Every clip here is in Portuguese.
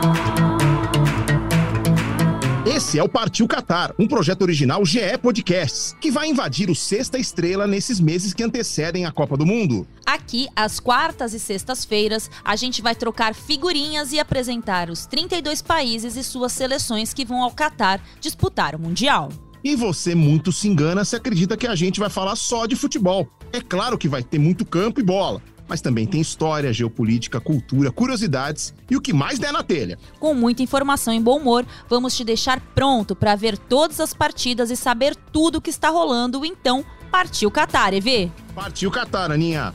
Esse é o Partiu Catar, um projeto original GE Podcasts, que vai invadir o Sexta Estrela nesses meses que antecedem a Copa do Mundo. Aqui, às quartas e sextas-feiras, a gente vai trocar figurinhas e apresentar os 32 países e suas seleções que vão ao Catar disputar o Mundial. E você muito se engana se acredita que a gente vai falar só de futebol. É claro que vai ter muito campo e bola, mas também tem história, geopolítica, cultura, curiosidades e o que mais der na telha. Com muita informação e bom humor, vamos te deixar pronto para ver todas as partidas e saber tudo o que está rolando. Então, partiu Catar, EV! Partiu Catar, Aninha!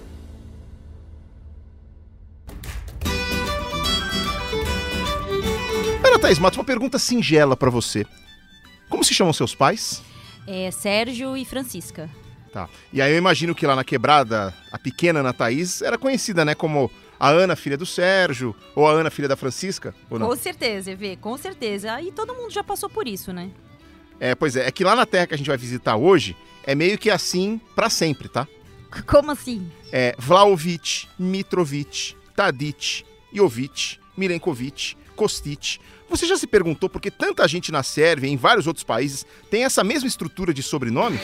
Ana Thaís Matos, uma pergunta singela para você. Como se chamam seus pais? Sérgio e Francisca. Tá. E aí eu imagino que lá na quebrada, a pequena Ana Thaís era conhecida, né, como a Ana, filha do Sérgio, ou a Ana, filha da Francisca, ou não? Com certeza, EV, com certeza. E todo mundo já passou por isso, né? Pois é que lá na terra que a gente vai visitar hoje, é meio que assim pra sempre, tá? Como assim? Vlahovic, Mitrovic, Tadic, Jovic, Milenkovic, Kostic. Você já se perguntou por que tanta gente na Sérvia e em vários outros países tem essa mesma estrutura de sobrenome?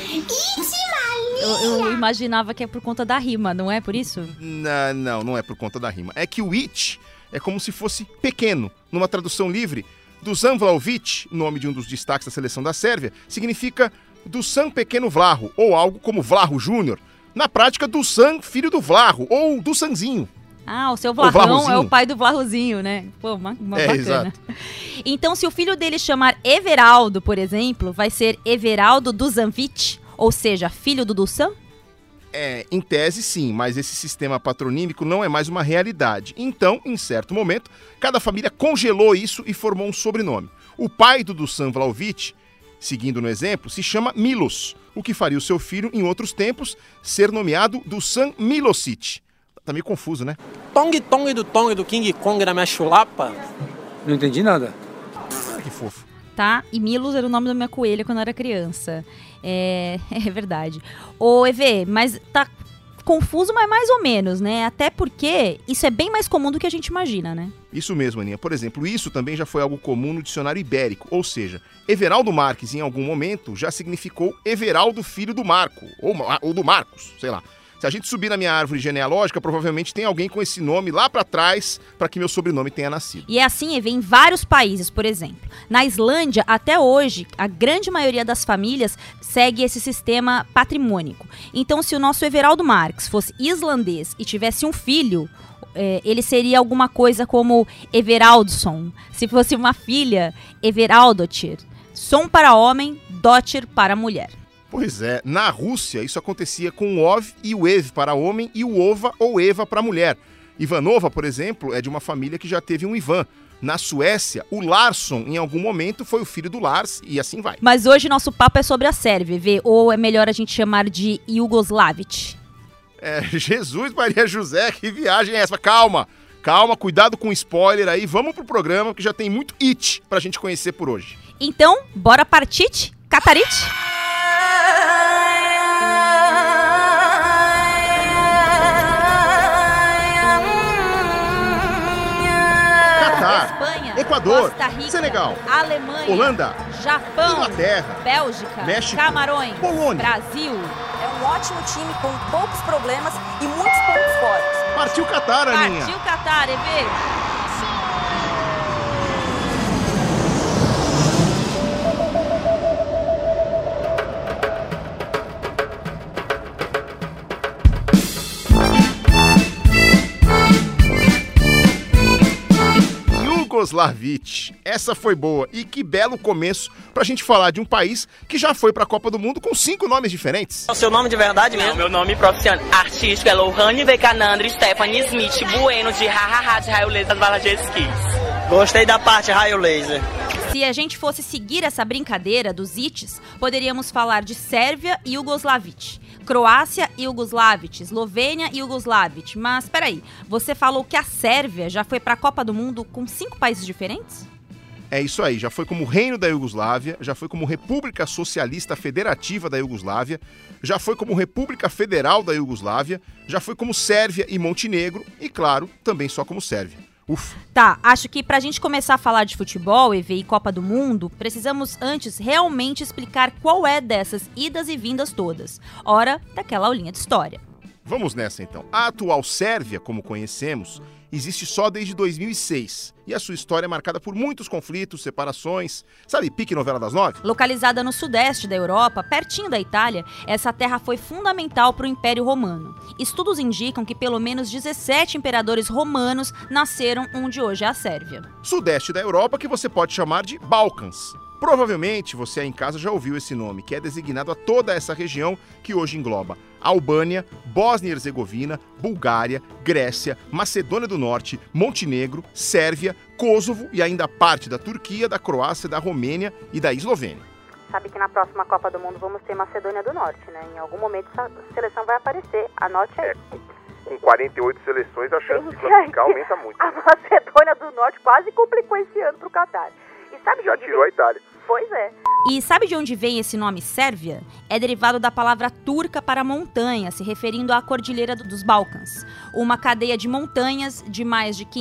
Eu imaginava que é por conta da rima, não é por isso? Não é por conta da rima. É que o it é como se fosse pequeno. Numa tradução livre, Dusan Vlahovic, nome de um dos destaques da seleção da Sérvia, significa Dusan Pequeno Vlaho, ou algo como Vlaho Júnior. Na prática, Dusan, filho do Vlaho, ou Dusanzinho. Ah, o seu Vlahão é o pai do Vlahozinho, né? Pô, uma bacana. Exato. Então, se o filho dele chamar Everaldo, por exemplo, vai ser Everaldo Dusanvic, ou seja, filho do Dusan? Em tese sim, mas esse sistema patronímico não é mais uma realidade. Então, em certo momento, cada família congelou isso e formou um sobrenome. O pai do Dusan Vlahovic, seguindo no exemplo, se chama Milos, o que faria o seu filho, em outros tempos, ser nomeado Dusan Milosic. Tá meio confuso, né? Tong do King Kong na minha chulapa? Não entendi nada. Ah, que fofo. Tá? E Milos era o nome da minha coelha quando eu era criança. É verdade. Ô, EV, mas tá confuso, mas mais ou menos, né? Até porque isso é bem mais comum do que a gente imagina, né? Isso mesmo, Aninha. Por exemplo, isso também já foi algo comum no dicionário ibérico. Ou seja, Everaldo Marques, em algum momento, já significou Everaldo, filho do Marco. Ou do Marcos, sei lá. Se a gente subir na minha árvore genealógica, provavelmente tem alguém com esse nome lá pra trás para que meu sobrenome tenha nascido. E é assim, EV, em vários países, por exemplo. Na Islândia, até hoje, a grande maioria das famílias segue esse sistema patrimônico. Então, se o nosso Everaldo Marques fosse islandês e tivesse um filho, ele seria alguma coisa como Everaldsson. Se fosse uma filha, Everaldotir. Som para homem, Dottir para mulher. Pois é, na Rússia isso acontecia com o Ov e o Ev para homem e o Ova ou Eva para mulher. Ivanova, por exemplo, é de uma família que já teve um Ivan. Na Suécia, o Larsson, em algum momento, foi o filho do Lars e assim vai. Mas hoje nosso papo é sobre a Sérvia, EV, ou é melhor a gente chamar de Iugoslavic? Jesus Maria José, que viagem é essa? Calma, cuidado com o spoiler aí, vamos pro programa que já tem muito it pra gente conhecer por hoje. Então, bora partir, Catarite? Espanha, Equador, Costa Rica, Senegal, Alemanha, Holanda, Japão, Inglaterra, Bélgica, México, Camarões, Polônia, Brasil. É um ótimo time com poucos problemas e muitos pontos fortes. Partiu Catar, Aninha. Partiu Catar, EV. Iugoslavic. Essa foi boa e que belo começo pra gente falar de um país que já foi pra Copa do Mundo com 5 nomes diferentes. É o seu nome de verdade mesmo? Não, meu nome profissional artístico é Lohane Vekanandri Stephanie Smith Bueno de Hahaha de Raio Laser das Valajesquis. Gostei da parte raio laser. Se a gente fosse seguir essa brincadeira dos ites, poderíamos falar de Sérvia e Iugoslavic, Croácia e Iugoslavic, Eslovênia e Iugoslavic. Mas peraí, você falou que a Sérvia já foi para a Copa do Mundo com 5 países diferentes? É isso aí, já foi como Reino da Iugoslávia, já foi como República Socialista Federativa da Iugoslávia, já foi como República Federal da Iugoslávia, já foi como Sérvia e Montenegro e, claro, também só como Sérvia. Ufa. Tá, acho que pra gente começar a falar de futebol, EV e Copa do Mundo, precisamos antes realmente explicar qual é dessas idas e vindas todas. Hora daquela aulinha de história. Vamos nessa então. A atual Sérvia, como conhecemos, existe só desde 2006. E a sua história é marcada por muitos conflitos, separações. Sabe, pique novela das 9? Localizada no sudeste da Europa, pertinho da Itália, essa terra foi fundamental para o Império Romano. Estudos indicam que pelo menos 17 imperadores romanos nasceram onde hoje é a Sérvia. Sudeste da Europa, que você pode chamar de Balcãs. Provavelmente você aí em casa já ouviu esse nome, que é designado a toda essa região que hoje engloba Albânia, Bósnia e Herzegovina, Bulgária, Grécia, Macedônia do Norte, Montenegro, Sérvia, Kosovo e ainda parte da Turquia, da Croácia, da Romênia e da Eslovênia. Sabe que na próxima Copa do Mundo vamos ter Macedônia do Norte, né? Em algum momento essa seleção vai aparecer. Anote aí. Com 48 seleções, a chance de classificar aumenta muito. A Macedônia do Norte quase complicou esse ano pro Catar. E sabe Já tirou a Itália. Pois é. E sabe de onde vem esse nome Sérvia? É derivado da palavra turca para montanha, se referindo à Cordilheira dos Balcãs. Uma cadeia de montanhas de mais de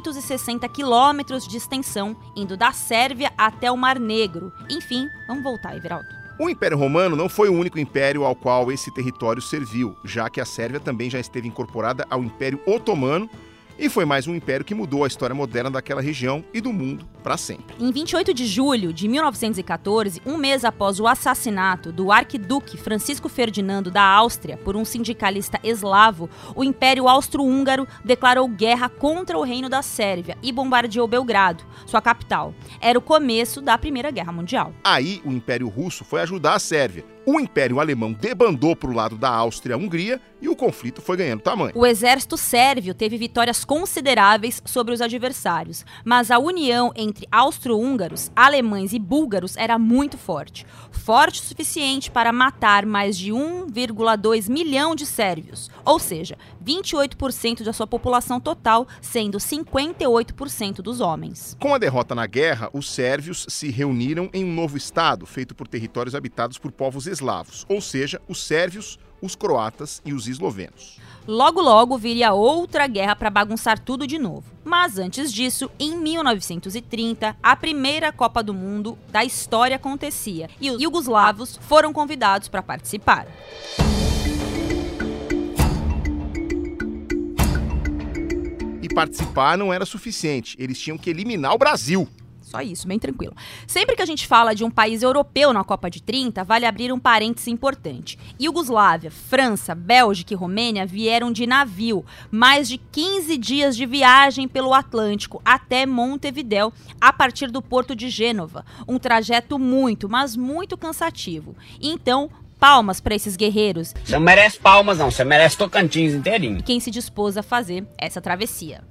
560 quilômetros de extensão, indo da Sérvia até o Mar Negro. Enfim, vamos voltar, Everaldo. O Império Romano não foi o único império ao qual esse território serviu, já que a Sérvia também já esteve incorporada ao Império Otomano, e foi mais um império que mudou a história moderna daquela região e do mundo para sempre. Em 28 de julho de 1914, um mês após o assassinato do arquiduque Francisco Ferdinando da Áustria por um sindicalista eslavo, o Império Austro-Húngaro declarou guerra contra o Reino da Sérvia e bombardeou Belgrado, sua capital. Era o começo da Primeira Guerra Mundial. Aí o Império Russo foi ajudar a Sérvia. O Império Alemão debandou para o lado da Áustria-Hungria e o conflito foi ganhando tamanho. O exército sérvio teve vitórias consideráveis sobre os adversários, mas a união entre austro-húngaros, alemães e búlgaros era muito forte. Forte o suficiente para matar mais de 1,2 milhão de sérvios, ou seja, 28% da sua população total, sendo 58% dos homens. Com a derrota na guerra, os sérvios se reuniram em um novo estado, feito por territórios habitados por povos eslavos, ou seja, os sérvios, os croatas e os eslovenos. Logo, logo viria outra guerra para bagunçar tudo de novo. Mas antes disso, em 1930, a primeira Copa do Mundo da história acontecia e os iugoslavos foram convidados para participar. E participar não era suficiente, eles tinham que eliminar o Brasil. Só isso, bem tranquilo. Sempre que a gente fala de um país europeu na Copa de 30, vale abrir um parêntese importante. Iugoslávia, França, Bélgica e Romênia vieram de navio. Mais de 15 dias de viagem pelo Atlântico até Montevidéu, a partir do porto de Gênova. Um trajeto muito, mas muito cansativo. Então, palmas para esses guerreiros. Você não merece palmas não, você merece Tocantins inteirinho. E quem se dispôs a fazer essa travessia.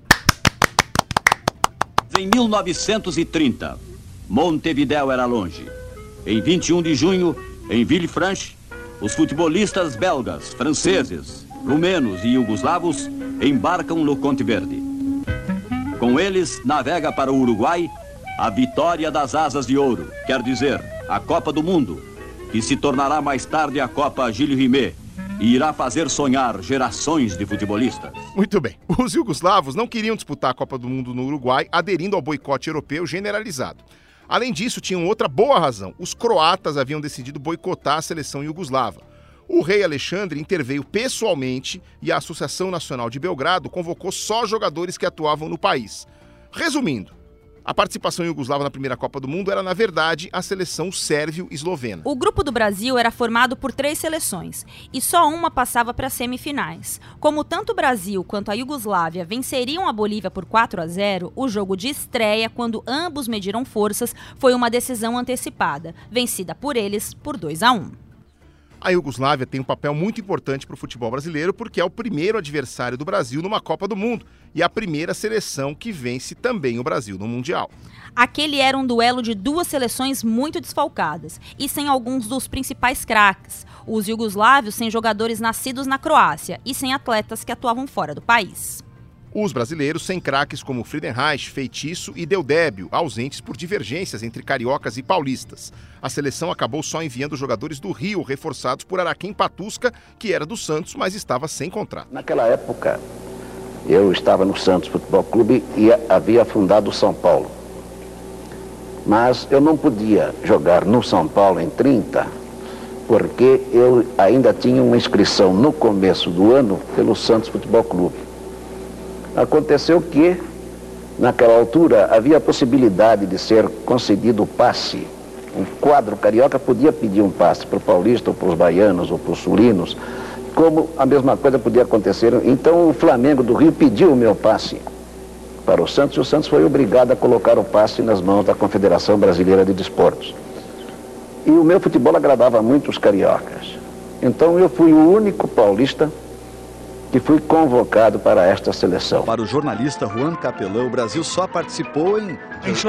Em 1930, Montevidéu era longe. Em 21 de junho, em Villefranche, os futebolistas belgas, franceses, rumenos e iugoslavos embarcam no Conte Verde. Com eles, navega para o Uruguai a vitória das Asas de Ouro, quer dizer, a Copa do Mundo, que se tornará mais tarde a Copa Gilles Rimet, e irá fazer sonhar gerações de futebolistas. Muito bem. Os iugoslavos não queriam disputar a Copa do Mundo no Uruguai, aderindo ao boicote europeu generalizado. Além disso, tinham outra boa razão. Os croatas haviam decidido boicotar a seleção iugoslava. O rei Alexandre interveio pessoalmente e a Associação Nacional de Belgrado convocou só jogadores que atuavam no país. Resumindo, a participação iugoslava na primeira Copa do Mundo era, na verdade, a seleção sérvio-eslovena. O grupo do Brasil era formado por 3 seleções, e só uma passava para as semifinais. Como tanto o Brasil quanto a Iugoslávia venceriam a Bolívia por 4-0, o jogo de estreia, quando ambos mediram forças, foi uma decisão antecipada, vencida por eles por 2-1. A Iugoslávia tem um papel muito importante para o futebol brasileiro porque é o primeiro adversário do Brasil numa Copa do Mundo e a primeira seleção que vence também o Brasil no Mundial. Aquele era um duelo de 2 seleções muito desfalcadas e sem alguns dos principais craques. Os iugoslávios sem jogadores nascidos na Croácia e sem atletas que atuavam fora do país. Os brasileiros sem craques como Friedenreich, Feitiço e Deudébio, ausentes por divergências entre cariocas e paulistas. A seleção acabou só enviando jogadores do Rio, reforçados por Araquém Patusca, que era do Santos, mas estava sem contrato. Naquela época, Eu estava no Santos Futebol Clube e havia fundado o São Paulo. Mas eu não podia jogar no São Paulo em 30, porque eu ainda tinha uma inscrição no começo do ano pelo Santos Futebol Clube. Aconteceu que, naquela altura, havia a possibilidade de ser concedido o passe. Um quadro carioca podia pedir um passe para o paulista, ou para os baianos, ou para os sulinos, como a mesma coisa podia acontecer. Então o Flamengo do Rio pediu o meu passe para o Santos, e o Santos foi obrigado a colocar o passe nas mãos da Confederação Brasileira de Desportos. E o meu futebol agradava muito os cariocas. Então eu fui o único paulista que fui convocado para esta seleção. Para o jornalista Juan Capelão, o Brasil só participou em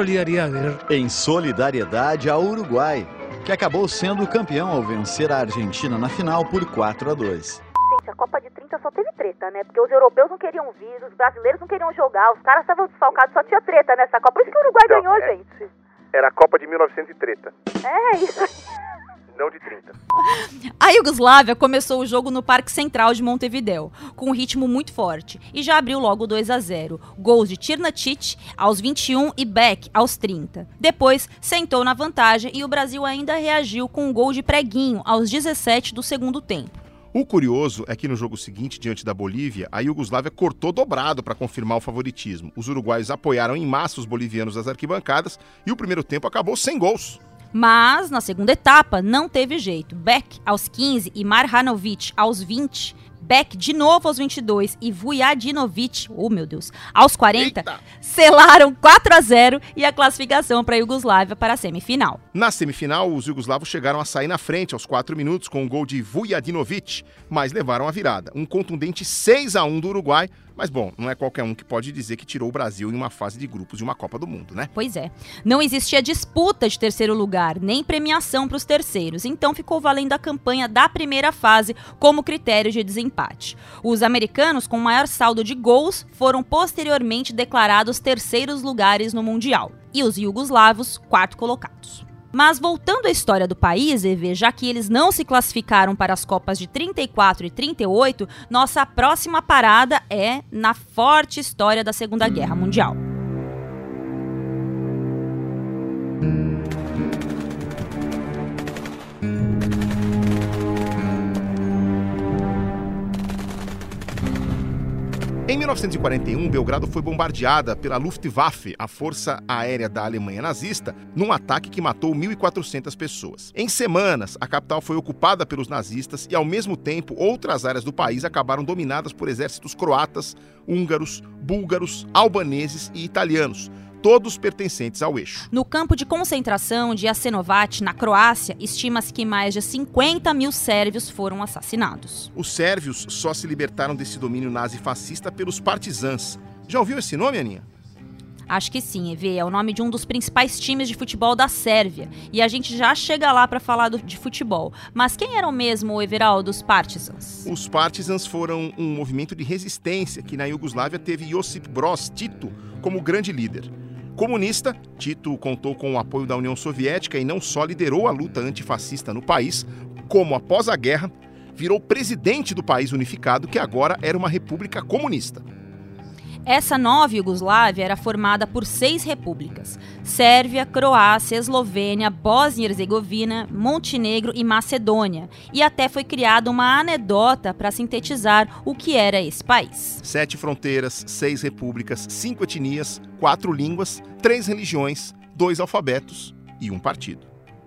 solidariedade ao Uruguai, que acabou sendo campeão ao vencer a Argentina na final por 4-2. Gente, a Copa de 30 só teve treta, né? Porque os europeus não queriam vir, os brasileiros não queriam jogar, os caras estavam desfalcados, só tinha treta nessa Copa. Por isso que o Uruguai ganhou, gente. Era a Copa de 1930. É isso aí. Não de 30. A Iugoslávia começou o jogo no Parque Central de Montevidéu, com um ritmo muito forte, e já abriu logo 2-0. Gols de Tirnačić aos 21 e Beck aos 30. Depois, sentou na vantagem e o Brasil ainda reagiu com um gol de Preguinho aos 17 do segundo tempo. O curioso é que no jogo seguinte, diante da Bolívia, a Iugoslávia cortou dobrado para confirmar o favoritismo. Os uruguaios apoiaram em massa os bolivianos das arquibancadas e o primeiro tempo acabou sem gols. Mas, na segunda etapa, não teve jeito. Beck aos 15 e Marjanovic aos 20. Beck de novo aos 22 e Vujadinovic, oh meu Deus, aos 40, selaram 4-0 e a classificação para a Iugoslávia para a semifinal. Na semifinal, os iugoslavos chegaram a sair na frente aos 4 minutos com um gol de Vujadinovic, mas levaram a virada. Um contundente 6-1 do Uruguai, mas bom, não é qualquer um que pode dizer que tirou o Brasil em uma fase de grupos de uma Copa do Mundo, né? Pois é. Não existia disputa de terceiro lugar, nem premiação para os terceiros, então ficou valendo a campanha da primeira fase como critério de desempate. Os americanos, com maior saldo de gols, foram posteriormente declarados terceiros lugares no Mundial, e os iugoslavos, quarto colocados. Mas voltando à história do país, EV, já que eles não se classificaram para as Copas de 34 e 38, nossa próxima parada é na forte história da Segunda Guerra Mundial. Em 1941, Belgrado foi bombardeada pela Luftwaffe, a força aérea da Alemanha nazista, num ataque que matou 1.400 pessoas. Em semanas, a capital foi ocupada pelos nazistas e, ao mesmo tempo, outras áreas do país acabaram dominadas por exércitos croatas, húngaros, búlgaros, albaneses e italianos, todos pertencentes ao eixo. No campo de concentração de Jasenovac, na Croácia, estima-se que mais de 50 mil sérvios foram assassinados. Os sérvios só se libertaram desse domínio nazi-fascista pelos partisãs. Já ouviu esse nome, Aninha? Acho que sim, EV. É o nome de um dos principais times de futebol da Sérvia. E a gente já chega lá para falar de futebol. Mas quem eram mesmo, Everaldo, os partisans? Os partisans foram um movimento de resistência que na Iugoslávia teve Josip Broz Tito como grande líder. Comunista, Tito contou com o apoio da União Soviética e não só liderou a luta antifascista no país, como após a guerra, virou presidente do país unificado, que agora era uma república comunista. Essa nova Iugoslávia era formada por 6 repúblicas: Sérvia, Croácia, Eslovênia, Bósnia e Herzegovina, Montenegro e Macedônia. E até foi criada uma anedota para sintetizar o que era esse país. 7 fronteiras, 6 repúblicas, 5 etnias, 4 línguas, 3 religiões, 2 alfabetos e um partido.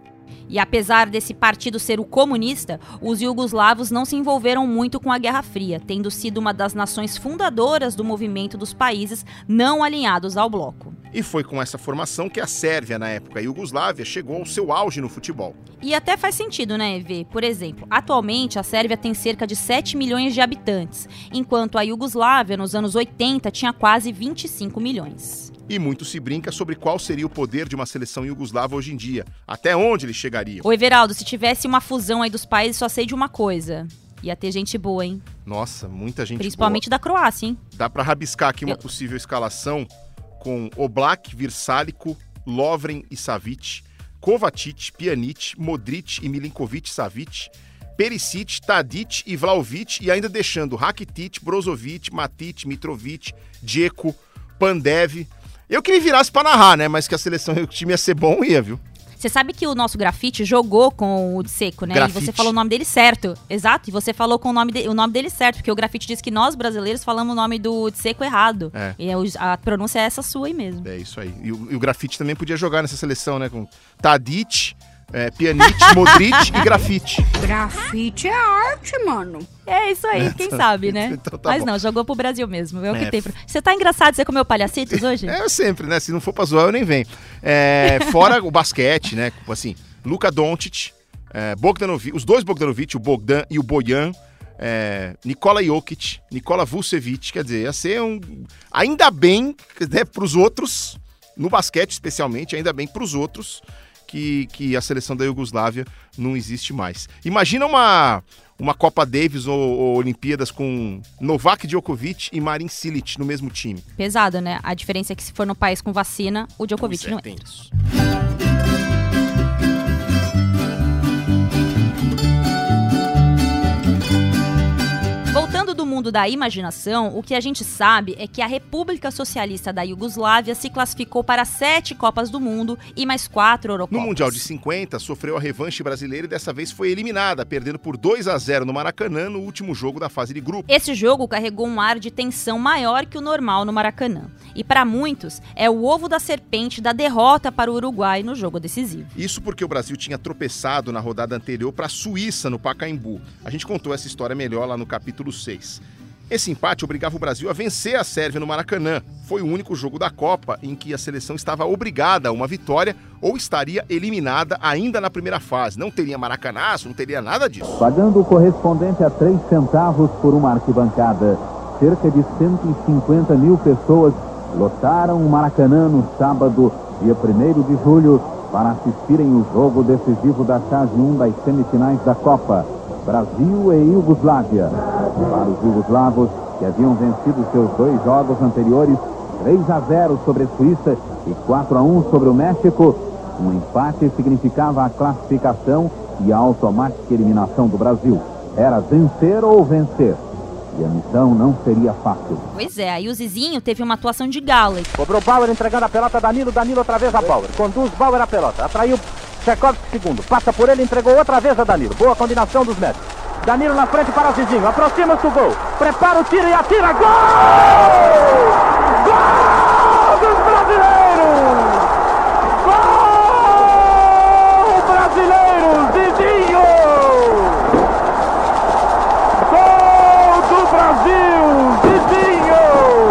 E apesar desse partido ser o comunista, os iugoslavos não se envolveram muito com a Guerra Fria, tendo sido uma das nações fundadoras do movimento dos países não alinhados ao bloco. E foi com essa formação que a Sérvia, na época Iugoslávia, chegou ao seu auge no futebol. E até faz sentido, né, EV? Por exemplo, atualmente a Sérvia tem cerca de 7 milhões de habitantes, enquanto a Iugoslávia, nos anos 80, tinha quase 25 milhões. E muito se brinca sobre qual seria o poder de uma seleção iugoslava hoje em dia. Até onde eles chegariam? Ô, Everaldo, se tivesse uma fusão aí dos países, só sei de uma coisa. Ia ter gente boa, hein? Nossa, muita gente Principalmente boa. da Croácia, hein? Dá pra rabiscar aqui uma possível escalação com Oblak, Vrsaljko, Lovren e Savic, Kovacic, Pjanic, Modric e Milinkovic-Savic, Perisic, Tadic e Vlahovic, e ainda deixando Rakitic, Brozovic, Matic, Mitrovic, Dzeko, Pandev. Eu que me virasse pra narrar, né? Mas que a seleção, o time ia ser bom, ia, viu? Você sabe que o nosso Grafite jogou com o Dzeko, né? Grafite. E você falou o nome dele certo. Exato, e você falou com o nome dele certo, porque o Grafite disse que nós, brasileiros, falamos o nome do Dzeko errado. É. E a pronúncia é essa sua aí mesmo. É isso aí. E o Grafite também podia jogar nessa seleção, né? Com Tadic, Pjanic, Modric e Grafite. Grafite é arte, mano. É isso aí, quem sabe, né? Então tá Mas bom. não, jogou pro Brasil mesmo. É o que tem. Você tá engraçado, você comeu palhacitos hoje? Eu sempre, né? Se não for pra zoar, eu nem venho. Fora o basquete, né? Assim, Luka Doncic, Bogdanovic, os dois Bogdanovic, o Bogdan e o Bojan, Nikola Jokic, Nikola Vucevic, quer dizer, ia ser ainda bem, né, pros outros, no basquete especialmente, ainda bem pros outros, que a seleção da Iugoslávia não existe mais. Imagina uma Copa Davis ou Olimpíadas com Novak Djokovic e Marin Cilic no mesmo time. Pesado, né? A diferença é que se for no país com vacina, o Djokovic não tem entra. isso. Voltando do mundo da imaginação, o que a gente sabe é que a República Socialista da Iugoslávia se classificou para 7 Copas do Mundo e mais 4 Eurocopas. No Mundial de 50, sofreu a revanche brasileira e dessa vez foi eliminada, perdendo por 2-0 no Maracanã no último jogo da fase de grupo. Esse jogo carregou um ar de tensão maior que o normal no Maracanã. E para muitos, é o ovo da serpente da derrota para o Uruguai no jogo decisivo. Isso porque o Brasil tinha tropeçado na rodada anterior para a Suíça, no Pacaembu. A gente contou essa história melhor lá no capítulo 6. Esse empate obrigava o Brasil a vencer a Sérvia no Maracanã. Foi o único jogo da Copa em que a seleção estava obrigada a uma vitória ou estaria eliminada ainda na primeira fase. Não teria maracanaço, não teria nada disso. Pagando o correspondente a 3 centavos por uma arquibancada, cerca de 150 mil pessoas lotaram o Maracanã no sábado, dia 1º de julho, para assistirem o jogo decisivo da chave 1 das semifinais da Copa. Brasil e Iugoslávia. Para os iugoslavos, que haviam vencido seus 2 jogos anteriores, 3-0 sobre a Suíça e 4-1 sobre o México, um empate significava a classificação e a automática eliminação do Brasil. Era vencer ou vencer. E a missão não seria fácil. Pois é, aí o Zizinho teve uma atuação de gala. Cobrou Bauer entregando a pelota a Danilo, Danilo outra vez a Bauer. Conduz Bauer a pelota, atraiu Tchaikovsky segundo, passa por ele, entregou outra vez a Danilo. Boa combinação dos médicos. Danilo na frente para o Zizinho, aproxima-se do gol. Prepara o tiro e atira, gol! Gol dos brasileiros! Gol brasileiro, Zizinho! Brasil, Zizinho!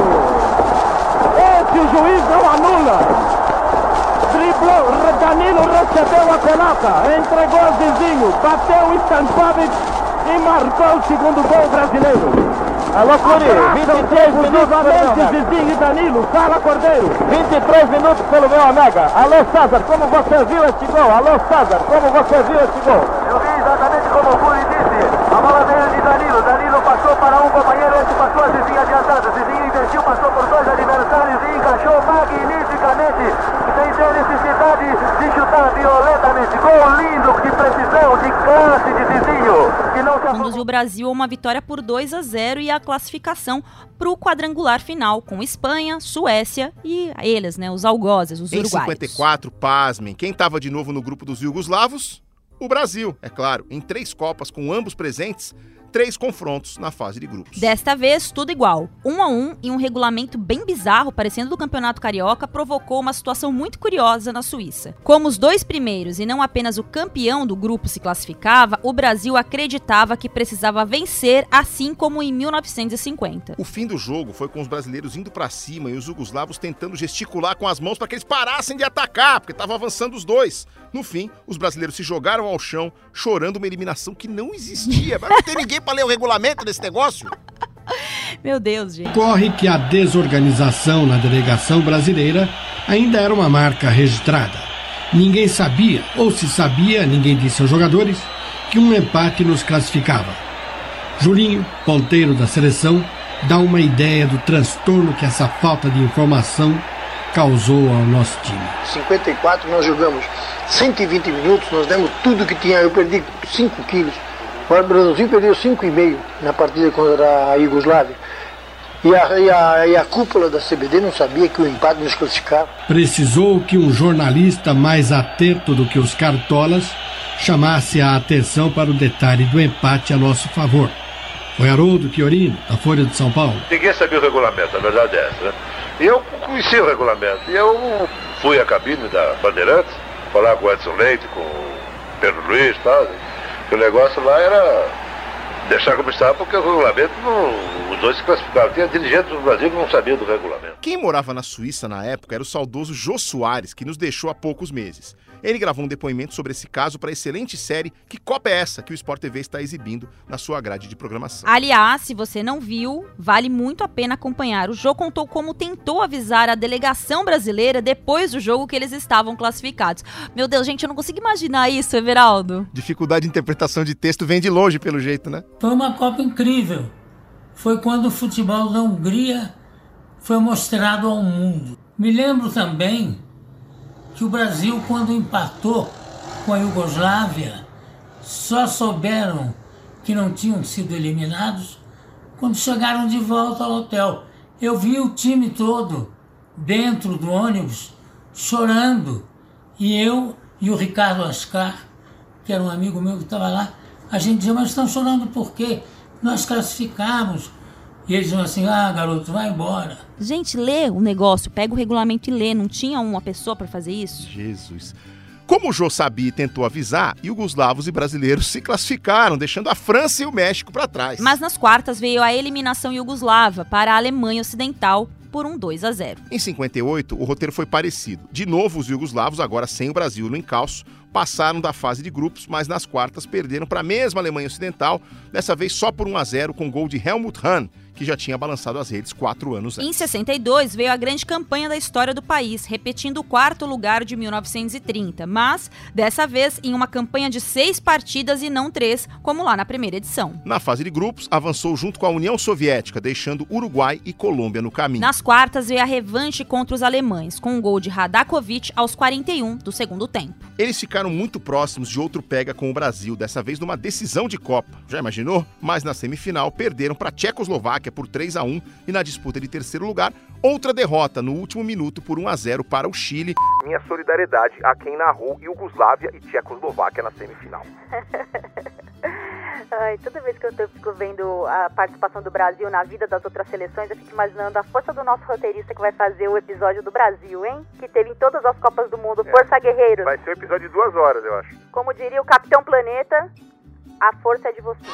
Esse o juiz não anula. Driblou, Danilo recebeu a pelota, entregou ao Zizinho, bateu o Stankovic e marcou o segundo gol brasileiro. Alô, Curi, 23 minutos pelo Zizinho e Danilo, Fala Cordeiro. 23 minutos pelo meu Omega. Alô, César, como você viu este gol? Alô, César, como você viu este gol? Eu vi exatamente como o Curi disse. A bola veio de Danilo. Danilo passou para um companheiro, esse passou a Zizinho adiantado. Zizinho investiu, passou por 2 adversários e encaixou magnificamente. Sem ter necessidade de chutar violentamente. Gol lindo, de precisão, de classe de Zizinho. Que não se conduziu o Brasil a uma vitória por 2-0 e a classificação para o quadrangular final com Espanha, Suécia e eles, né, os algozes, os uruguaios. Em 54, pasmem, quem estava de novo no grupo dos iugoslavos? O Brasil, é claro, em 3 Copas com ambos presentes, 3 confrontos na fase de grupos. Desta vez, tudo igual. 1-1 e um regulamento bem bizarro, parecendo do Campeonato Carioca, provocou uma situação muito curiosa na Suíça. Como os 2 primeiros e não apenas o campeão do grupo se classificava, o Brasil acreditava que precisava vencer, assim como em 1950. O fim do jogo foi com os brasileiros indo pra cima e os jugoslavos tentando gesticular com as mãos para que eles parassem de atacar, porque estavam avançando os 2. No fim, os brasileiros se jogaram ao chão, chorando uma eliminação que não existia. Mas não tem ninguém para ler o regulamento desse negócio. Meu Deus, gente. Ocorre que a desorganização na delegação brasileira ainda era uma marca registrada. Ninguém sabia, ou se sabia, ninguém disse aos jogadores, que um empate nos classificava. Julinho, ponteiro da seleção, dá uma ideia do transtorno que essa falta de informação causou ao nosso time. 54 nós jogamos 120 minutos, nós demos tudo que tinha, eu perdi 5 quilos. O Brasil perdeu 5,5 na partida contra a Iugoslávia. E a cúpula da CBD não sabia que o empate nos classificava. Precisou que um jornalista mais atento do que os cartolas chamasse a atenção para o detalhe do empate a nosso favor. Foi Haroldo Chiorino, da Folha de São Paulo. Ninguém sabia o regulamento, a verdade é essa, né? E eu conheci o regulamento. E eu fui à cabine da Bandeirantes, falar com o Edson Leite, com o Pedro Luiz e tal. Que o negócio lá era deixar como estava, porque o regulamento, os dois se classificaram. Tinha dirigentes do Brasil que não sabiam do regulamento. Quem morava na Suíça na época era o saudoso Jô Soares, que nos deixou há poucos meses. Ele gravou um depoimento sobre esse caso para a excelente série Que Copa é Essa?, que o Sport TV está exibindo na sua grade de programação. Aliás, se você não viu, vale muito a pena acompanhar. O Jô contou como tentou avisar a delegação brasileira depois do jogo que eles estavam classificados. Meu Deus, gente, eu não consigo imaginar isso, Everaldo. Dificuldade de interpretação de texto vem de longe, pelo jeito, né? Foi uma Copa incrível. Foi quando o futebol da Hungria foi mostrado ao mundo. Me lembro também que o Brasil, quando empatou com a Iugoslávia, só souberam que não tinham sido eliminados quando chegaram de volta ao hotel. Eu vi o time todo dentro do ônibus chorando. E eu e o Ricardo Ascar, que era um amigo meu que estava lá, a gente dizia, mas estão chorando por quê? Nós classificamos. E eles diziam assim, garoto, vai embora. Gente, lê o negócio, pega o regulamento e lê. Não tinha uma pessoa para fazer isso? Jesus. Como o Jô sabia e tentou avisar, iugoslavos e brasileiros se classificaram, deixando a França e o México para trás. Mas nas quartas veio a eliminação iugoslava para a Alemanha Ocidental por um 2-0. Em 58, o roteiro foi parecido. De novo, os iugoslavos, agora sem o Brasil no encalço, passaram da fase de grupos, mas nas quartas perderam para a mesma Alemanha Ocidental, dessa vez só por 1-0 com gol de Helmut Hahn, que já tinha balançado as redes 4 anos antes. Em 62, veio a grande campanha da história do país, repetindo o 4º lugar de 1930, mas, dessa vez, em uma campanha de 6 partidas e não 3, como lá na primeira edição. Na fase de grupos, avançou junto com a União Soviética, deixando Uruguai e Colômbia no caminho. Nas quartas, veio a revanche contra os alemães, com um gol de Radakovic aos 41 do segundo tempo. Eles ficaram muito próximos de outro pega com o Brasil, dessa vez numa decisão de Copa. Já imaginou? Mas na semifinal, perderam para a Tchecoslováquia por 3-1 e na disputa de terceiro lugar, outra derrota no último minuto por 1-0 para o Chile. Minha solidariedade a quem narrou Iugoslávia e Tchecoslováquia na semifinal. Ai, toda vez que eu fico vendo a participação do Brasil na vida das outras seleções, eu fico imaginando a força do nosso roteirista que vai fazer o episódio do Brasil, hein? Que teve em todas as Copas do Mundo. Força, guerreiros! Vai ser um episódio de 2 horas, eu acho. Como diria o Capitão Planeta, a força é de vocês.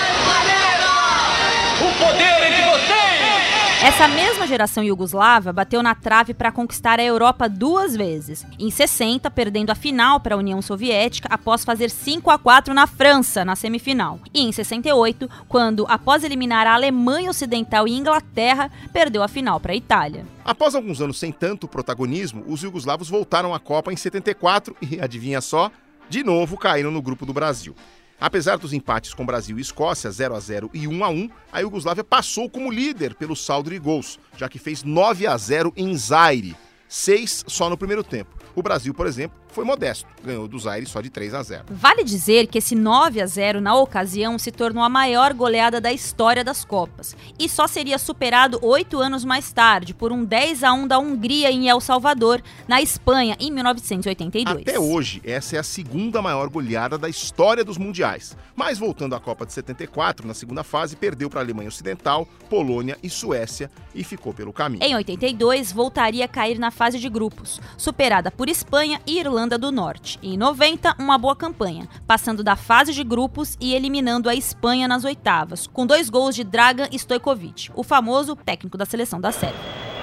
O poder é de vocês! Essa mesma geração iugoslava bateu na trave para conquistar a Europa 2 vezes. Em 60, perdendo a final para a União Soviética após fazer 5-4 na França, na semifinal. E em 68, quando, após eliminar a Alemanha Ocidental e Inglaterra, perdeu a final para a Itália. Após alguns anos sem tanto protagonismo, os iugoslavos voltaram à Copa em 74 e, adivinha só, de novo caíram no grupo do Brasil. Apesar dos empates com Brasil e Escócia, 0-0 e 1-1, a Iugoslávia passou como líder pelo saldo de gols, já que fez 9-0 em Zaire, 6 só no primeiro tempo. O Brasil, por exemplo, foi modesto, ganhou do Zaire só de 3-0. Vale dizer que esse 9-0 na ocasião se tornou a maior goleada da história das Copas, e só seria superado 8 anos mais tarde por um 10-1 da Hungria em El Salvador, na Espanha, em 1982. Até hoje, essa é a segunda maior goleada da história dos mundiais. Mas voltando à Copa de 74, na segunda fase, perdeu para a Alemanha Ocidental, Polônia e Suécia e ficou pelo caminho. Em 82, voltaria a cair na fase de grupos, superada por Espanha e Irlanda do Norte. Em 90, uma boa campanha, passando da fase de grupos e eliminando a Espanha nas oitavas, com 2 gols de Dragan Stojkovic, o famoso técnico da seleção da Sérvia.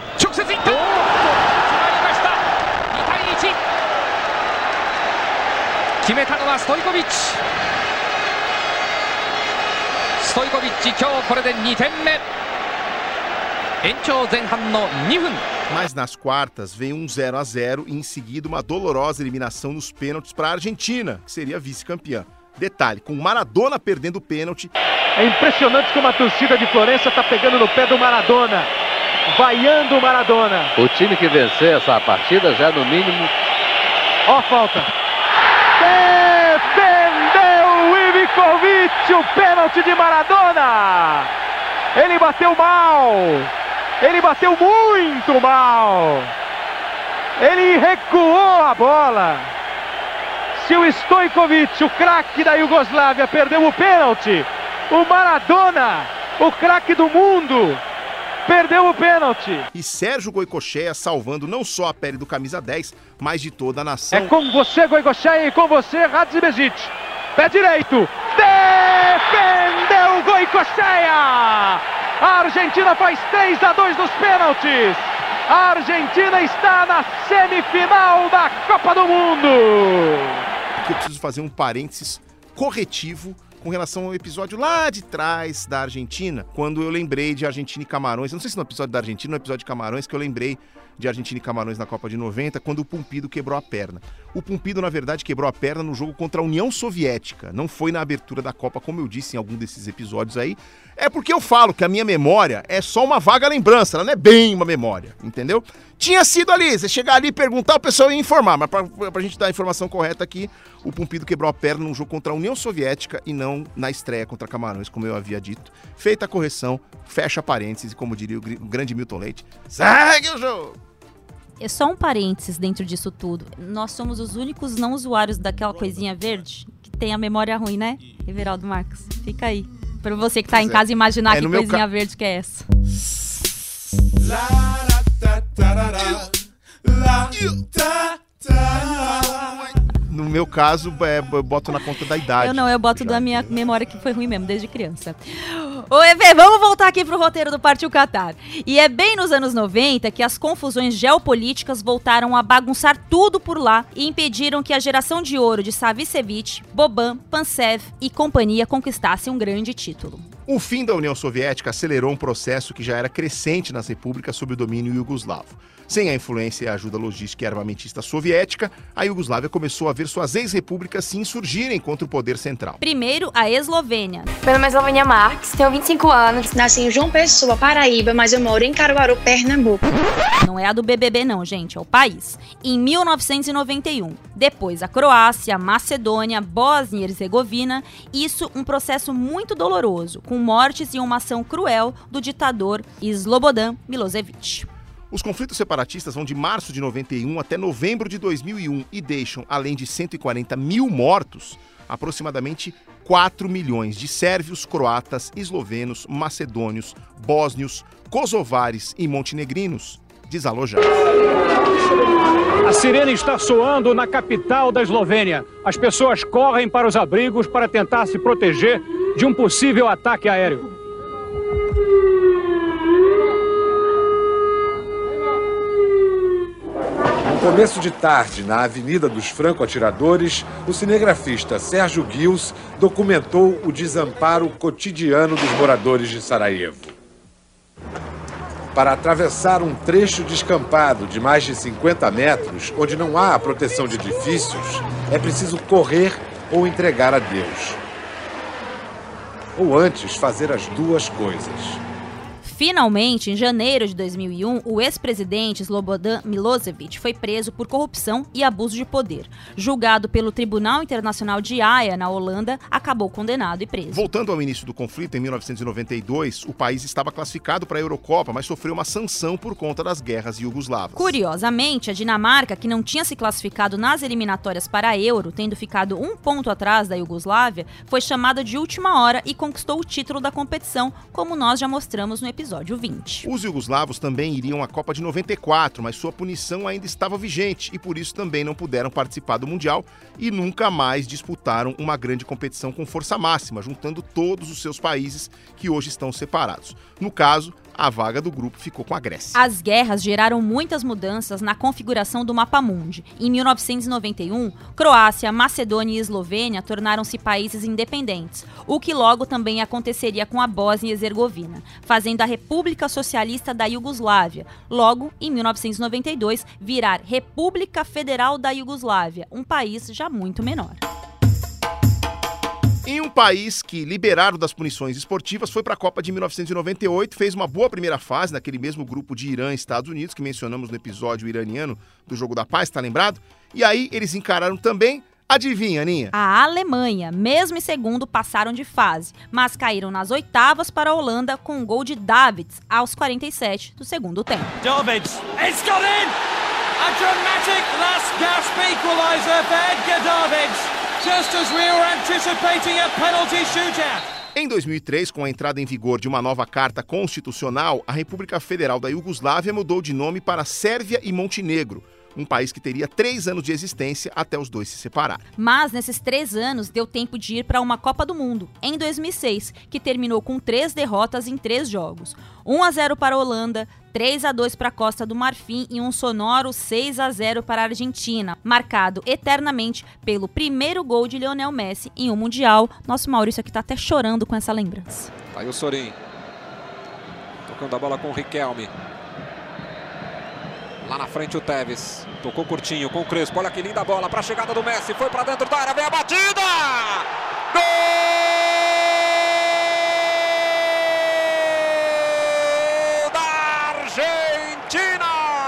Mas nas quartas veio um 0-0 e em seguida uma dolorosa eliminação nos pênaltis para a Argentina, que seria vice-campeã. Detalhe, com Maradona perdendo o pênalti. É impressionante como a torcida de Florença está pegando no pé do Maradona, vaiando o Maradona. O time que vencer essa partida já no mínimo... Ó a falta. Defendeu o Ivicovic! o pênalti de Maradona! Ele bateu mal! Ele bateu muito mal! Ele recuou a bola! Se o Stojkovic, o craque da Iugoslávia, perdeu o pênalti, o Maradona, o craque do mundo, perdeu o pênalti. E Sérgio Goicoechea salvando não só a pele do camisa 10, mas de toda a nação. É com você, Goicoechea, e com você, Hadzibezic. Pé direito, defendeu Goicoechea! A Argentina faz 3-2 nos pênaltis. A Argentina está na semifinal da Copa do Mundo. Aqui eu preciso fazer um parênteses corretivo com relação ao episódio lá de trás da Argentina, quando eu lembrei de Argentina e Camarões. Eu não sei se no episódio da Argentina ou no episódio de Camarões que eu lembrei de Argentina e Camarões na Copa de 90, quando o Pumpido quebrou a perna. O Pumpido, na verdade, quebrou a perna no jogo contra a União Soviética. Não foi na abertura da Copa, como eu disse em algum desses episódios aí. É porque eu falo que a minha memória é só uma vaga lembrança, ela não é bem uma memória, entendeu? Tinha sido ali, você chegar ali e perguntar, o pessoal ia informar, mas pra gente dar a informação correta aqui, o Pumpido quebrou a perna num jogo contra a União Soviética e não na estreia contra Camarões, como eu havia dito. Feita a correção, fecha parênteses e, como diria o grande Milton Leite, segue o jogo! É só um parênteses dentro disso tudo. Nós somos os únicos não usuários daquela coisinha verde que tem a memória ruim, né, Everaldo Marques? Fica aí. Pra você que tá em casa imaginar que coisinha verde que é essa. No meu caso, eu boto na conta da idade. Eu boto da minha memória que foi ruim mesmo, desde criança. Ô, Eve, vamos voltar aqui pro roteiro do Partiu Qatar. E é bem nos anos 90 que as confusões geopolíticas voltaram a bagunçar tudo por lá e impediram que a geração de ouro de Savicevic, Boban, Pancev e companhia conquistasse um grande título. O fim da União Soviética acelerou um processo que já era crescente nas repúblicas sob o domínio iugoslavo. Sem a influência e a ajuda logística e armamentista soviética, a Iugoslávia começou a ver suas ex-repúblicas se insurgirem contra o poder central. Primeiro, a Eslovênia. Meu nome é Eslovênia Marques, tenho 25 anos. Nasci em João Pessoa, Paraíba, mas eu moro em Caruaru, Pernambuco. Não é a do BBB não, gente, é o país. Em 1991. Depois a Croácia, Macedônia, Bósnia e Herzegovina. Isso um processo muito doloroso, com mortes e uma ação cruel do ditador Slobodan Milošević. Os conflitos separatistas vão de março de 91 até novembro de 2001 e deixam, além de 140 mil mortos, aproximadamente 4 milhões de sérvios, croatas, eslovenos, macedônios, bósnios, kosovares e montenegrinos desalojados. A sirene está soando na capital da Eslovênia. As pessoas correm para os abrigos para tentar se proteger de um possível ataque aéreo. No começo de tarde, na Avenida dos Franco-Atiradores, o cinegrafista Sérgio Guils documentou o desamparo cotidiano dos moradores de Sarajevo. Para atravessar um trecho descampado de mais de 50 metros, onde não há a proteção de edifícios, é preciso correr ou entregar a Deus. Ou antes, fazer as duas coisas. Finalmente, em janeiro de 2001, o ex-presidente Slobodan Milošević foi preso por corrupção e abuso de poder. Julgado pelo Tribunal Internacional de Haia, na Holanda, acabou condenado e preso. Voltando ao início do conflito, em 1992, o país estava classificado para a Eurocopa, mas sofreu uma sanção por conta das guerras iugoslavas. Curiosamente, a Dinamarca, que não tinha se classificado nas eliminatórias para a Euro, tendo ficado um ponto atrás da Iugoslávia, foi chamada de última hora e conquistou o título da competição, como nós já mostramos no episódio 20. Os iugoslavos também iriam à Copa de 94, mas sua punição ainda estava vigente e por isso também não puderam participar do Mundial e nunca mais disputaram uma grande competição com força máxima, juntando todos os seus países que hoje estão separados. No caso, a vaga do grupo ficou com a Grécia. As guerras geraram muitas mudanças na configuração do mapa mundi. Em 1991, Croácia, Macedônia e Eslovênia tornaram-se países independentes, o que logo também aconteceria com a Bósnia e Herzegovina, fazendo a República Socialista da Iugoslávia, logo, em 1992, virar República Federal da Iugoslávia, um país já muito menor. Em um país que, liberado das punições esportivas, foi para a Copa de 1998, fez uma boa primeira fase naquele mesmo grupo de Irã e Estados Unidos, que mencionamos no episódio iraniano do Jogo da Paz, tá lembrado? E aí eles encararam também Adivinha, Aninha? A Alemanha, mesmo em segundo, passaram de fase, mas caíram nas oitavas para a Holanda com um gol de Davids aos 47 do segundo tempo. Davids, it's got in! A dramatic last gasp equaliser for Edgar Davids, just as we were anticipating a penalty shootout. Em 2003, com a entrada em vigor de uma nova carta constitucional, a República Federal da Iugoslávia mudou de nome para Sérvia e Montenegro, um país que teria 3 anos de existência até os dois se separarem. Mas nesses 3 anos deu tempo de ir para uma Copa do Mundo, em 2006, que terminou com 3 derrotas em 3 jogos. 1-0 para a Holanda, 3-2 para a Costa do Marfim e um sonoro 6-0 para a Argentina, marcado eternamente pelo primeiro gol de Lionel Messi em um Mundial. Nosso Maurício aqui tá até chorando com essa lembrança. Aí o Sorin, tocando a bola com o Riquelme. Lá na frente o Tevez, tocou curtinho com o Crespo, olha que linda bola para a chegada do Messi, foi para dentro da área, vem a batida! Gol da Argentina!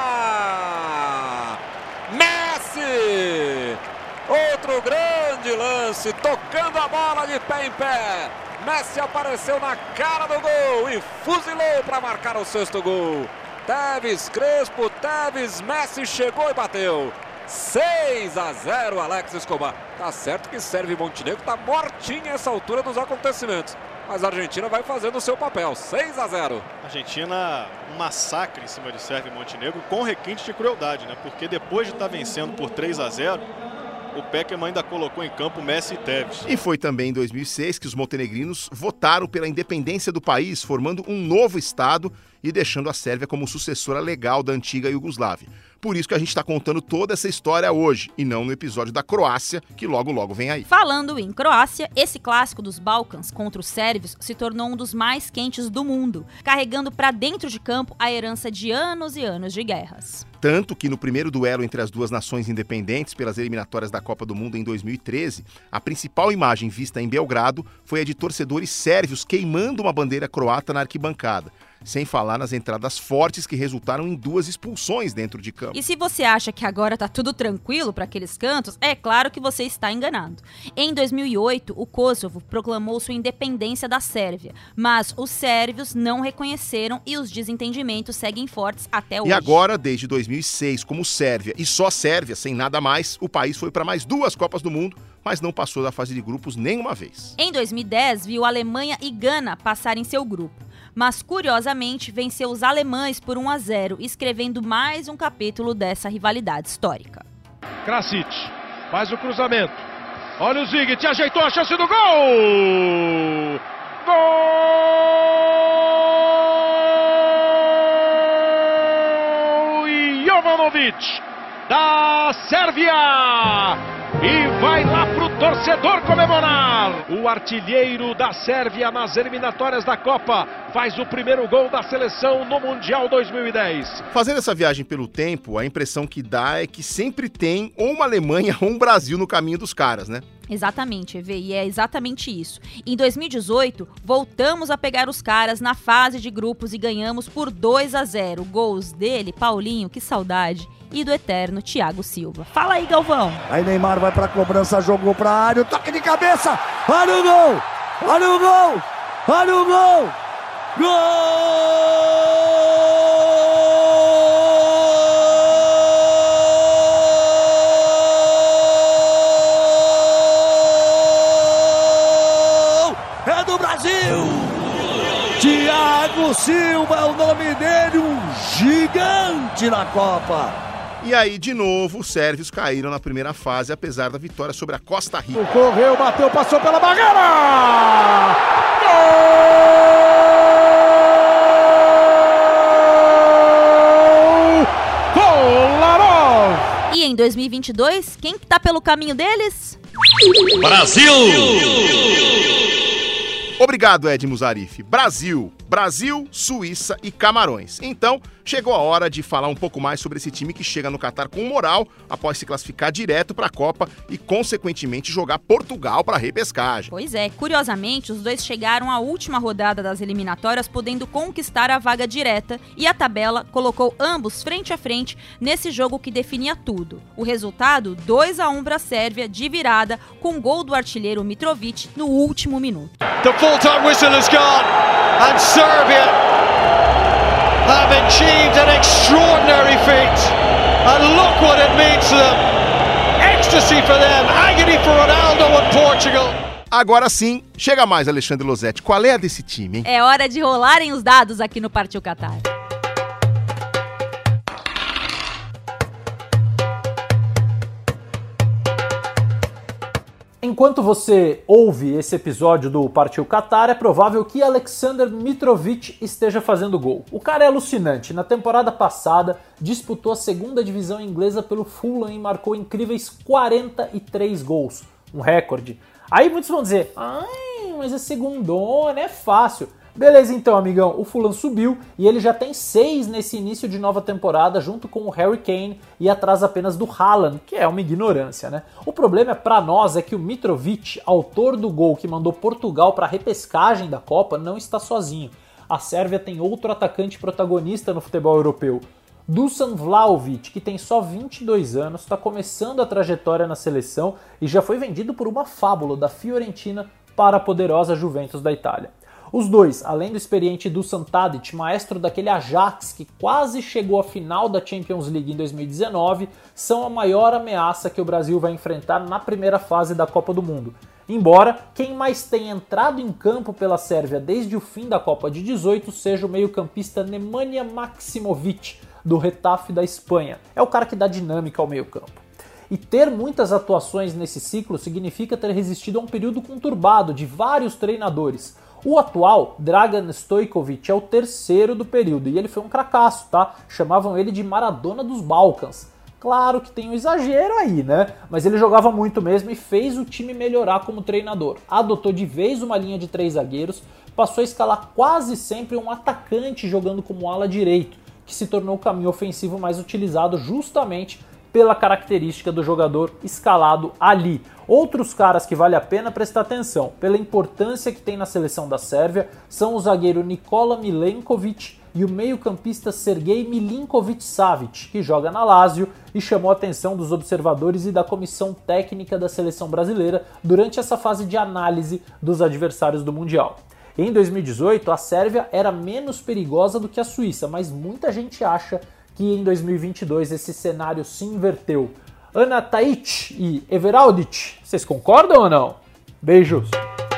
Messi! Outro grande lance, tocando a bola de pé em pé. Messi apareceu na cara do gol e fuzilou para marcar o 6º gol. Tevez, Crespo, Tevez, Messi chegou e bateu. 6-0, Alex Escobar. Tá certo que Sérvia e Montenegro tá mortinha essa altura dos acontecimentos. Mas a Argentina vai fazendo o seu papel. 6-0. Argentina, um massacre em cima de Sérvia e Montenegro com requinte de crueldade, né? Porque depois de estar vencendo por 3-0, o Pekerman ainda colocou em campo Messi e Tevez. E foi também em 2006 que os montenegrinos votaram pela independência do país, formando um novo estado e deixando a Sérvia como sucessora legal da antiga Iugoslávia. Por isso que a gente está contando toda essa história hoje, e não no episódio da Croácia, que logo logo vem aí. Falando em Croácia, esse clássico dos Balcãs contra os sérvios se tornou um dos mais quentes do mundo, carregando para dentro de campo a herança de anos e anos de guerras. Tanto que no primeiro duelo entre as duas nações independentes pelas eliminatórias da Copa do Mundo em 2013, a principal imagem vista em Belgrado foi a de torcedores sérvios queimando uma bandeira croata na arquibancada. Sem falar nas entradas fortes que resultaram em 2 expulsões dentro de campo. E se você acha que agora tá tudo tranquilo para aqueles cantos, é claro que você está enganado. Em 2008, o Kosovo proclamou sua independência da Sérvia, mas os sérvios não reconheceram e os desentendimentos seguem fortes até hoje. E agora, desde 2006, como Sérvia e só Sérvia, sem nada mais, o país foi para mais 2 Copas do Mundo, mas não passou da fase de grupos nenhuma vez. Em 2010, viu Alemanha e Gana passarem seu grupo. Mas, curiosamente, venceu os alemães por 1-0, escrevendo mais um capítulo dessa rivalidade histórica. Krasic faz o cruzamento. Olha o Ziget, ajeitou a chance do gol! Gol! Jovanovic, da Sérvia! E vai lá pro torcedor comemorar. O artilheiro da Sérvia nas eliminatórias da Copa faz o primeiro gol da seleção no Mundial 2010. Fazendo essa viagem pelo tempo, a impressão que dá é que sempre tem ou uma Alemanha ou um Brasil no caminho dos caras, né? Exatamente, Evê, e é exatamente isso. Em 2018, voltamos a pegar os caras na fase de grupos e ganhamos por 2-0. Gols dele, Paulinho, que saudade, e do eterno Thiago Silva. Fala aí, Galvão. Aí Neymar vai pra cobrança, jogou pra área, toque de cabeça, olha o gol, olha o gol, olha o gol, gol! É do Brasil! Thiago Silva é o nome dele, um gigante na Copa. E aí, de novo, os sérvios caíram na primeira fase, apesar da vitória sobre a Costa Rica. Correu, bateu, passou pela barreira! Gol! Kolarov! E em 2022, quem que tá pelo caminho deles? Brasil! Obrigado, Ed Muzarif. Brasil, Suíça e Camarões. Então, chegou a hora de falar um pouco mais sobre esse time que chega no Catar com moral após se classificar direto para a Copa e, consequentemente, jogar Portugal para a repescagem. Pois é, curiosamente, os dois chegaram à última rodada das eliminatórias, podendo conquistar a vaga direta, e a tabela colocou ambos frente a frente nesse jogo que definia tudo. O resultado, 2-1 para a Sérvia, de virada, com gol do artilheiro Mitrovic no último minuto. The full-time whistle has gone, and Serbia have achieved an extraordinary feat. And look what it means to them. Ecstasy for them, agony for Ronaldo and Portugal. Agora sim, chega mais, Alexandre Losetti. Qual é a desse time, hein? É hora de rolarem os dados aqui no Partiu Catar. Enquanto você ouve esse episódio do Partiu Catar, é provável que Aleksandar Mitrovic esteja fazendo gol. O cara é alucinante. Na temporada passada, disputou a segunda divisão inglesa pelo Fulham e marcou incríveis 43 gols. Um recorde. Aí muitos vão dizer, mas é segundona, é fácil. Beleza então, amigão, o Fulham subiu e ele já tem 6 nesse início de nova temporada junto com o Harry Kane e atrás apenas do Haaland, que é uma ignorância, né? O problema pra nós é que o Mitrovic, autor do gol que mandou Portugal para a repescagem da Copa, não está sozinho. A Sérvia tem outro atacante protagonista no futebol europeu. Dusan Vlahovic, que tem só 22 anos, está começando a trajetória na seleção e já foi vendido por uma fábula da Fiorentina para a poderosa Juventus da Itália. Os dois, além do experiente Dusan Tadic, maestro daquele Ajax que quase chegou à final da Champions League em 2019, são a maior ameaça que o Brasil vai enfrentar na primeira fase da Copa do Mundo. Embora quem mais tenha entrado em campo pela Sérvia desde o fim da Copa de 18 seja o meio-campista Nemanja Maksimovic, do Getafe da Espanha. É o cara que dá dinâmica ao meio-campo. E ter muitas atuações nesse ciclo significa ter resistido a um período conturbado de vários treinadores. O atual, Dragan Stojkovic, é o terceiro do período e ele foi um cracaço, tá? Chamavam ele de Maradona dos Balcãs. Claro que tem um exagero aí, né? Mas ele jogava muito mesmo e fez o time melhorar como treinador. Adotou de vez uma linha de 3 zagueiros, passou a escalar quase sempre um atacante jogando como ala direito, que se tornou o caminho ofensivo mais utilizado justamente pela característica do jogador escalado ali. Outros caras que vale a pena prestar atenção, pela importância que tem na seleção da Sérvia, são o zagueiro Nikola Milenkovic e o meio-campista Sergej Milinkovic-Savic, que joga na Lazio e chamou a atenção dos observadores e da comissão técnica da seleção brasileira durante essa fase de análise dos adversários do Mundial. Em 2018, a Sérvia era menos perigosa do que a Suíça, mas muita gente acha que em 2022 esse cenário se inverteu. Ana Taic e Everaldic, vocês concordam ou não? Beijos!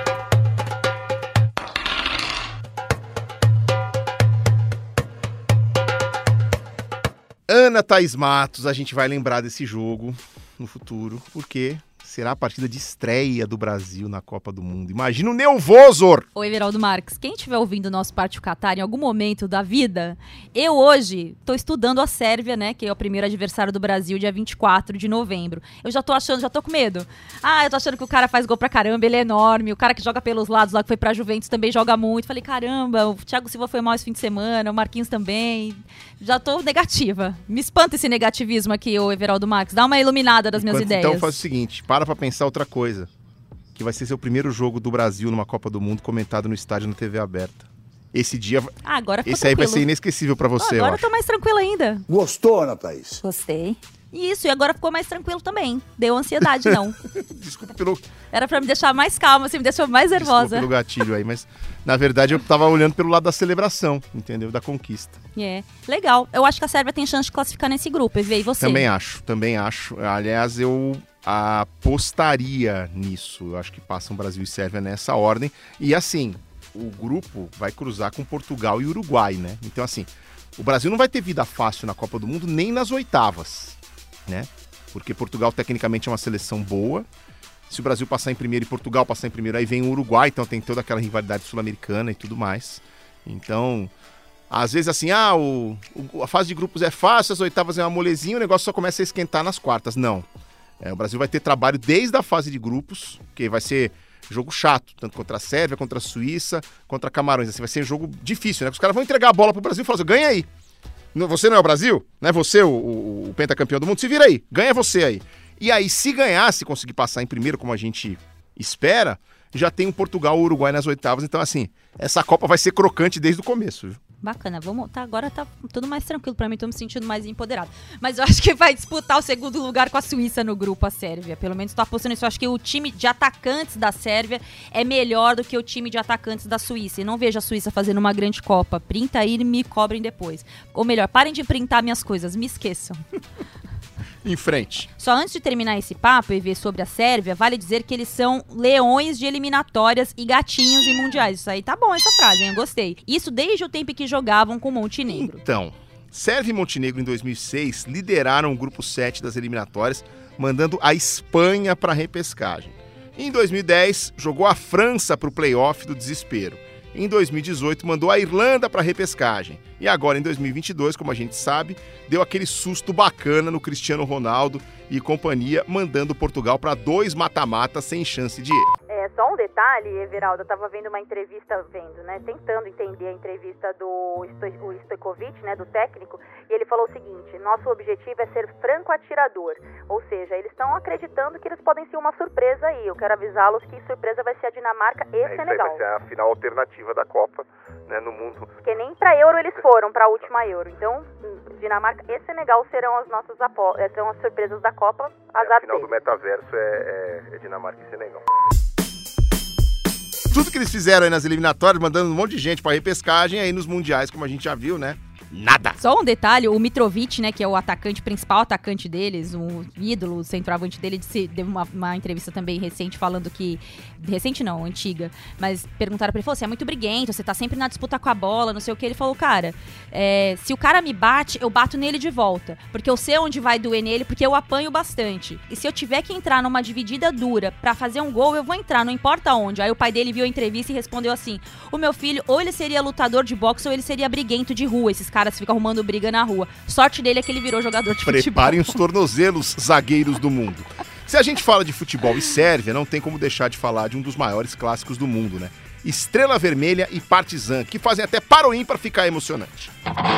Ana Thaís Matos, a gente vai lembrar desse jogo no futuro, porque será a partida de estreia do Brasil na Copa do Mundo. Imagina o nervoso! Oi, Everaldo Marques. Quem estiver ouvindo o nosso Partiu Catar em algum momento da vida, eu hoje estou estudando a Sérvia, né, que é o primeiro adversário do Brasil, dia 24 de novembro. Eu já tô com medo. Eu tô achando que o cara faz gol pra caramba, ele é enorme, o cara que joga pelos lados lá, que foi pra Juventus, também joga muito. Falei, caramba, o Thiago Silva foi mal esse fim de semana, o Marquinhos também. Já tô negativa. Me espanta esse negativismo aqui, ô Everaldo Marques. Dá uma iluminada das minhas ideias. Então faz o seguinte, para pensar outra coisa, que vai ser seu primeiro jogo do Brasil numa Copa do Mundo comentado no estádio na TV aberta. Esse dia, agora esse aí vai ser inesquecível pra você, agora eu tô mais tranquila ainda. Gostou, Ana Thaís? Gostei. Isso, e agora ficou mais tranquilo também. Deu ansiedade, não. Desculpa pelo... Era pra me deixar mais calma, você me deixou mais nervosa. Desculpa pelo gatilho aí, mas na verdade eu tava olhando pelo lado da celebração, entendeu? Da conquista. Legal. Eu acho que a Sérvia tem chance de classificar nesse grupo, e você? Também acho. Aliás, eu apostaria nisso. Eu acho que passam Brasil e Sérvia nessa ordem. E assim, o grupo vai cruzar com Portugal e Uruguai, né? Então assim, o Brasil não vai ter vida fácil na Copa do Mundo nem nas oitavas, né? Porque Portugal tecnicamente é uma seleção boa. Se o Brasil passar em primeiro e Portugal passar em primeiro, aí vem o Uruguai, então tem toda aquela rivalidade sul-americana e tudo mais. Então, às vezes assim, a fase de grupos é fácil, as oitavas é uma molezinha, o negócio só começa a esquentar nas quartas. Não. O Brasil vai ter trabalho desde a fase de grupos, que vai ser Jogo chato, tanto contra a Sérvia, contra a Suíça, contra Camarões. Assim, vai ser um jogo difícil, né? Os caras vão entregar a bola pro Brasil e falar assim, ganha aí. Você não é o Brasil? Não é você o pentacampeão do mundo? Se vira aí, ganha você aí. E aí, se ganhar, se conseguir passar em primeiro, como a gente espera, já tem o Portugal ou o Uruguai nas oitavas. Então, assim, essa Copa vai ser crocante desde o começo, viu? Bacana, agora tá tudo mais tranquilo pra mim, tô me sentindo mais empoderado. Mas eu acho que vai disputar o segundo lugar com a Suíça no grupo, a Sérvia. Pelo menos tô apostando nisso. Eu acho que o time de atacantes da Sérvia é melhor do que o time de atacantes da Suíça. E não vejo a Suíça fazendo uma grande Copa. Printa aí e me cobrem depois. Ou melhor, parem de printar minhas coisas, me esqueçam. Em frente. Só antes de terminar esse papo e ver sobre a Sérvia, vale dizer que eles são leões de eliminatórias e gatinhos em mundiais. Isso aí tá bom, essa frase, hein? Eu gostei. Isso desde o tempo que jogavam com Montenegro. Então, Sérvia e Montenegro em 2006 lideraram o grupo 7 das eliminatórias, mandando a Espanha para a repescagem. Em 2010, jogou a França para o play-off do desespero. Em 2018, mandou a Irlanda para a repescagem. E agora, em 2022, como a gente sabe, deu aquele susto bacana no Cristiano Ronaldo e companhia, mandando Portugal para 2 mata-matas sem chance de erro. Só um detalhe, Everaldo, eu estava vendo uma entrevista, tentando entender a entrevista do Stojkovic, né, do técnico, e ele falou o seguinte: nosso objetivo é ser franco atirador, ou seja, eles estão acreditando que eles podem ser uma surpresa aí. Eu quero avisá-los que surpresa vai ser a Dinamarca e Senegal. Vai ser a final alternativa da Copa, né, no mundo. Porque nem para Euro eles foram, para a última Euro. Então, Dinamarca e Senegal serão as nossas são as surpresas da Copa. A final do metaverso é Dinamarca e Senegal. Tudo que eles fizeram aí nas eliminatórias, mandando um monte de gente pra repescagem, aí nos mundiais, como a gente já viu, né? Nada. Só um detalhe, o Mitrovic, né, que é o principal atacante deles, o ídolo, o centroavante dele, deu uma entrevista também recente falando que... Recente não, antiga. Mas perguntaram pra ele, você é muito briguento, você tá sempre na disputa com a bola, não sei o que. Ele falou, cara, se o cara me bate, eu bato nele de volta. Porque eu sei onde vai doer nele, porque eu apanho bastante. E se eu tiver que entrar numa dividida dura pra fazer um gol, eu vou entrar, não importa onde. Aí o pai dele viu a entrevista e respondeu assim, o meu filho, ou ele seria lutador de boxe, ou ele seria briguento de rua. Esses caras ficam arrumando briga na rua. Sorte dele é que ele virou jogador de futebol. Preparem os tornozelos, zagueiros do mundo. Se a gente fala de futebol e Sérvia, não tem como deixar de falar de um dos maiores clássicos do mundo, né? Estrela Vermelha e Partizan, que fazem até para o ímpar ficar emocionante.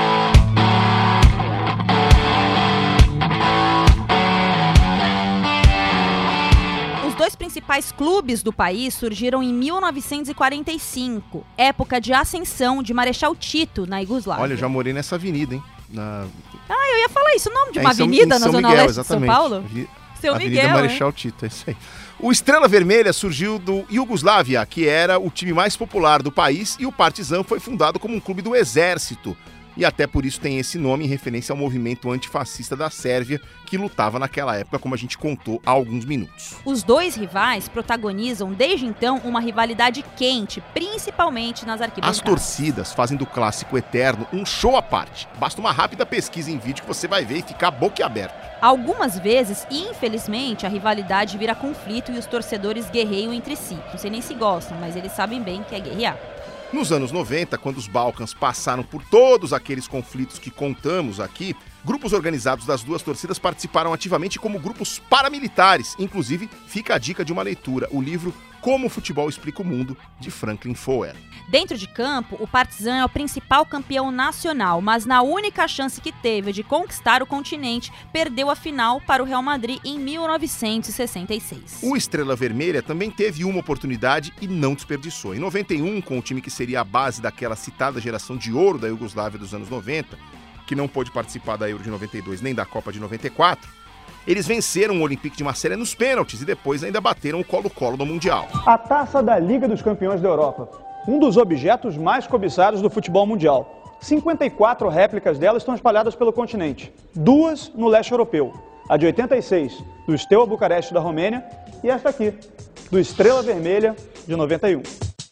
Os dois principais clubes do país surgiram em 1945, época de ascensão de Marechal Tito na Iugoslávia. Olha, eu já morei nessa avenida, hein? Eu ia falar isso, o nome de uma avenida na Zona Leste de São Paulo? Seu Avenida Miguel, Marechal Tito, é isso aí. O Estrela Vermelha surgiu do Iugoslávia, que era o time mais popular do país, e o Partizan foi fundado como um clube do exército. E até por isso tem esse nome em referência ao movimento antifascista da Sérvia, que lutava naquela época, como a gente contou há alguns minutos. Os dois rivais protagonizam desde então uma rivalidade quente, principalmente nas arquibancadas. As torcidas fazem do clássico eterno um show à parte. Basta uma rápida pesquisa em vídeo que você vai ver e ficar boquiaberto. Algumas vezes, infelizmente, a rivalidade vira conflito e os torcedores guerreiam entre si. Não sei nem se gostam, mas eles sabem bem que é guerrear. Nos anos 90, quando os Balcãs passaram por todos aqueles conflitos que contamos aqui, grupos organizados das duas torcidas participaram ativamente como grupos paramilitares. Inclusive, fica a dica de uma leitura, o livro Como o Futebol Explica o Mundo, de Franklin Foer. Dentro de campo, o Partizan é o principal campeão nacional, mas na única chance que teve de conquistar o continente, perdeu a final para o Real Madrid em 1966. O Estrela Vermelha também teve uma oportunidade e não desperdiçou. Em 91, com o time que seria a base daquela citada geração de ouro da Iugoslávia dos anos 90, que não pôde participar da Euro de 92 nem da Copa de 94, eles venceram o Olympique de Marselha nos pênaltis e depois ainda bateram o Colo-Colo no Mundial. A Taça da Liga dos Campeões da Europa, um dos objetos mais cobiçados do futebol mundial. 54 réplicas dela estão espalhadas pelo continente, 2 no leste europeu. A de 86, do Steaua Bucareste da Romênia, e esta aqui, do Estrela Vermelha, de 91.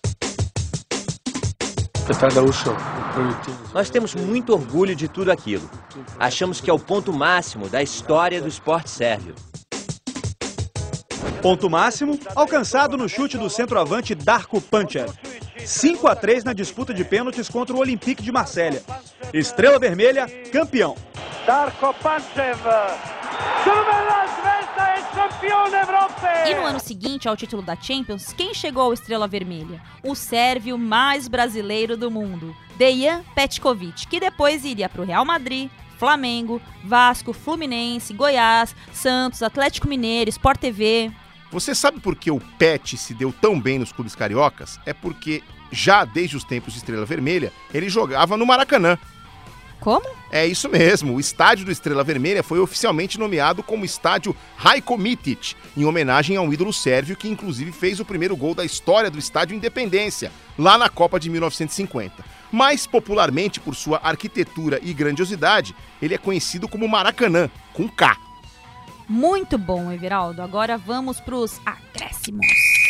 Nós temos muito orgulho de tudo aquilo. Achamos que é o ponto máximo da história do esporte sérvio. Ponto máximo alcançado no chute do centroavante Darko Pančev. 5-3 na disputa de pênaltis contra o Olympique de Marselha. Estrela Vermelha, campeão. Darko Pančev. Crvena zvezda je E no ano seguinte ao título da Champions, quem chegou ao Estrela Vermelha? O sérvio mais brasileiro do mundo, Dejan Petković, que depois iria para o Real Madrid, Flamengo, Vasco, Fluminense, Goiás, Santos, Atlético Mineiro, Sport TV. Você sabe por que o Pet se deu tão bem nos clubes cariocas? É porque, já desde os tempos de Estrela Vermelha, ele jogava no Maracanã. Como? É isso mesmo, o estádio do Estrela Vermelha foi oficialmente nomeado como estádio Rajko Mitic, em homenagem a um ídolo sérvio que inclusive fez o primeiro gol da história do estádio Independência, lá na Copa de 1950. Mais popularmente por sua arquitetura e grandiosidade, ele é conhecido como Maracanã, com K. Muito bom, Everaldo. Agora vamos para os acréscimos.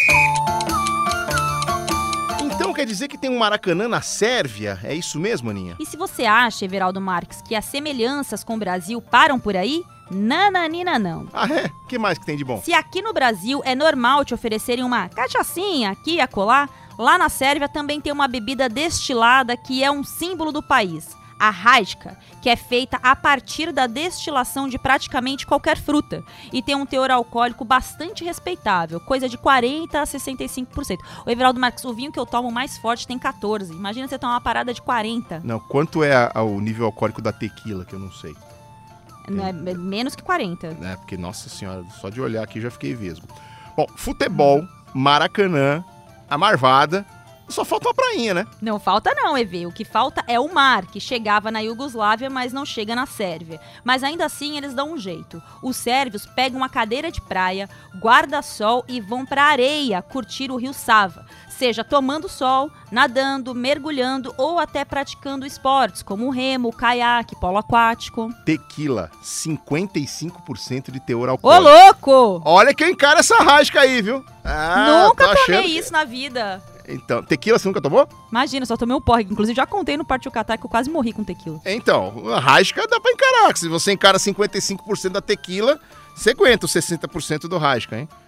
Então quer dizer que tem um Maracanã na Sérvia? É isso mesmo, Aninha? E se você acha, Everaldo Marques, que as semelhanças com o Brasil param por aí? Nananina não. Ah, é? O que mais que tem de bom? Se aqui no Brasil é normal te oferecerem uma cachaçinha aqui e acolá, lá na Sérvia também tem uma bebida destilada que é um símbolo do país. A Rajka, que é feita a partir da destilação de praticamente qualquer fruta e tem um teor alcoólico bastante respeitável, coisa de 40% a 65%. O Everaldo Marques, o vinho que eu tomo mais forte tem 14%. Imagina você tomar uma parada de 40%. Não, quanto é o nível alcoólico da tequila, que eu não sei. Não é menos que 40%. É, porque, nossa senhora, só de olhar aqui já fiquei vesgo. Bom, futebol, Maracanã, a Marvada... Só falta uma prainha, né? Não falta não, EV. O que falta é o mar, que chegava na Iugoslávia, mas não chega na Sérvia. Mas ainda assim, eles dão um jeito. Os sérvios pegam uma cadeira de praia, guarda-sol e vão pra areia curtir o rio Sava. Seja tomando sol, nadando, mergulhando ou até praticando esportes, como remo, caiaque, polo aquático. Tequila, 55% de teor alcoólico. Ô, louco! Olha quem encara essa rasca aí, viu? Nunca tomei isso na vida. Então, tequila você nunca tomou? Imagina, só tomei um porre. Inclusive, já contei no Partiu Catar que eu quase morri com tequila. Então, a rasca dá pra encarar. Se você encara 55% da tequila, você aguenta os 60% do rasca, hein?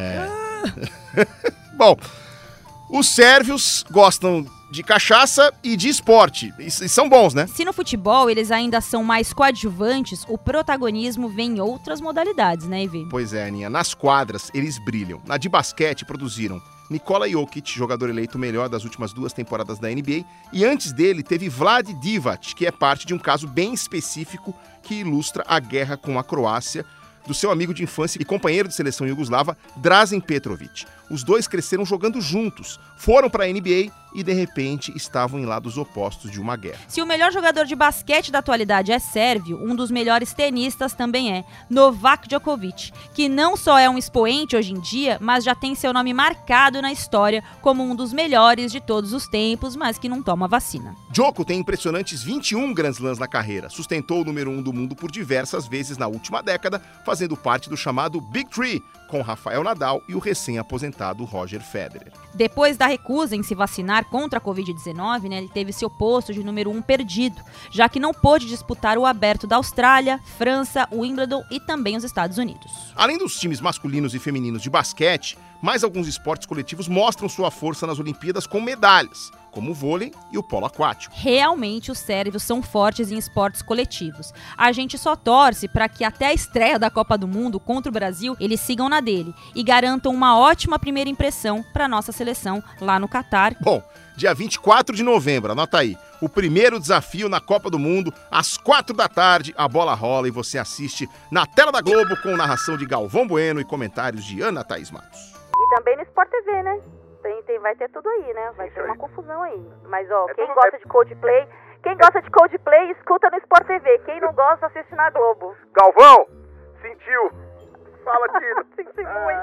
Bom, os sérvios gostam de cachaça e de esporte. E são bons, né? Se no futebol eles ainda são mais coadjuvantes, o protagonismo vem em outras modalidades, né, Ivy? Pois é, Aninha. Nas quadras, eles brilham. Na de basquete, produziram Nikola Jokic, jogador eleito melhor das últimas 2 temporadas da NBA, e antes dele teve Vlad Divac, que é parte de um caso bem específico que ilustra a guerra com a Croácia, do seu amigo de infância e companheiro de seleção iugoslava, Drazen Petrovic. Os dois cresceram jogando juntos, foram para a NBA e, de repente, estavam em lados opostos de uma guerra. Se o melhor jogador de basquete da atualidade é sérvio, um dos melhores tenistas também é Novak Djokovic, que não só é um expoente hoje em dia, mas já tem seu nome marcado na história como um dos melhores de todos os tempos, mas que não toma vacina. Djoko tem impressionantes 21 Grand Slams na carreira, sustentou o número 1 do mundo por diversas vezes na última década, fazendo parte do chamado Big Three, com Rafael Nadal e o recém-aposentado Roger Federer. Depois da recusa em se vacinar contra a Covid-19, ele teve seu posto de número 1 perdido, já que não pôde disputar o Aberto da Austrália, França, Wimbledon e também os Estados Unidos. Além dos times masculinos e femininos de basquete, mais alguns esportes coletivos mostram sua força nas Olimpíadas com medalhas, como o vôlei e o polo aquático. Realmente os sérvios são fortes em esportes coletivos. A gente só torce para que até a estreia da Copa do Mundo contra o Brasil, eles sigam na dele e garantam uma ótima primeira impressão para nossa seleção lá no Catar. Bom, dia 24 de novembro, anota aí, o primeiro desafio na Copa do Mundo, às 4 da tarde, a bola rola e você assiste na tela da Globo com narração de Galvão Bueno e comentários de Ana Thaís Matos. E também no Sport TV, né? Vai ter tudo aí, né? Vai ter uma confusão aí. Mas, ó, quem gosta de Coldplay, escuta no Sport TV. Quem não gosta, assiste na Globo. Galvão, sentiu. Fala, Tino. Senti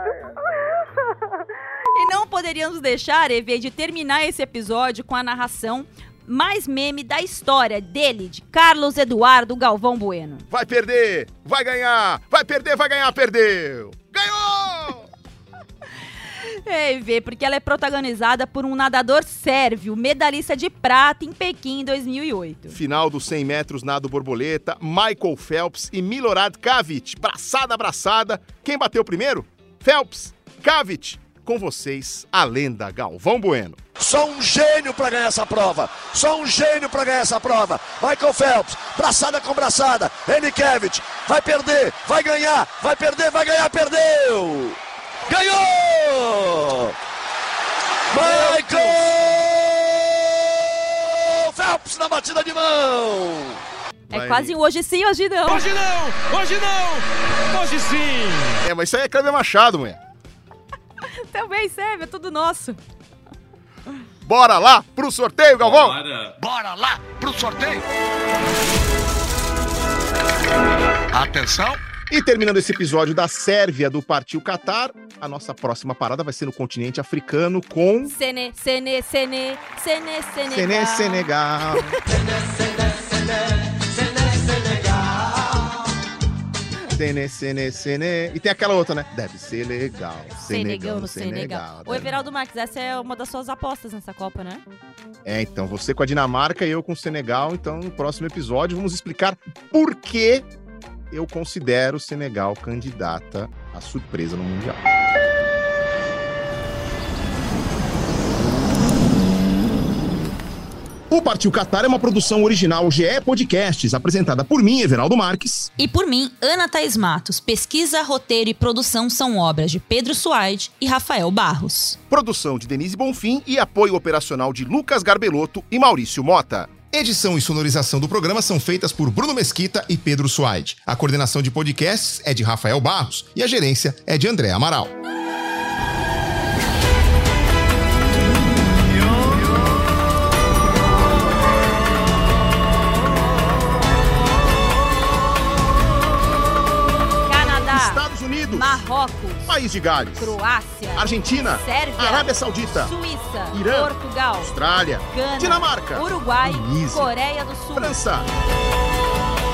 muito. E não poderíamos deixar, EV, de terminar esse episódio com a narração mais meme da história dele, de Carlos Eduardo Galvão Bueno. Vai perder, vai ganhar, vai perder, vai ganhar, perdeu. Ganhou! EV, porque ela é protagonizada por um nadador sérvio, medalhista de prata em Pequim em 2008. Final dos 100 metros nado borboleta, Michael Phelps e Milorad Kavic, braçada, abraçada. Quem bateu primeiro? Phelps. Kavic com vocês, a lenda Galvão Bueno. Só um gênio para ganhar essa prova. Só um gênio para ganhar essa prova. Michael Phelps, braçada com braçada. Enikevich, vai perder, vai ganhar, vai perder, vai ganhar, perdeu! Ganhou! Michael Phelps na batida de mão! É quase um hoje sim, hoje não. Hoje não, hoje não, hoje sim. Mas isso aí é Kleber Machado, mulher. Também serve, é tudo nosso. Bora lá pro sorteio, Galvão? Bora lá pro sorteio. Atenção. E terminando esse episódio da Sérvia do Partiu Catar, a nossa próxima parada vai ser no continente africano com... Senegal. Senegal. E tem aquela outra, né? Deve ser legal. Senegal no Senegal. Ô, Everaldo Marques, essa é uma das suas apostas nessa Copa, né? Então, você com a Dinamarca e eu com o Senegal. Então, no próximo episódio, vamos explicar por que eu considero o Senegal candidata à surpresa no Mundial. O Partiu Catar é uma produção original GE Podcasts, apresentada por mim, Everaldo Marques. E por mim, Ana Thaís Matos. Pesquisa, roteiro e produção são obras de Pedro Suaide e Rafael Barros. Produção de Denise Bonfim e apoio operacional de Lucas Garbelotto e Maurício Mota. Edição e sonorização do programa são feitas por Bruno Mesquita e Pedro Suaide. A coordenação de podcasts é de Rafael Barros e a gerência é de André Amaral. Marrocos, País de Gales, Croácia, Argentina, Sérvia, Arábia Saudita, Suíça, Irã, Portugal, Austrália, Gana, Dinamarca, Uruguai, Tunísia, Coreia do Sul, França.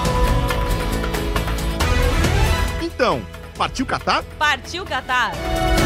Então, partiu Catar? Partiu Catar!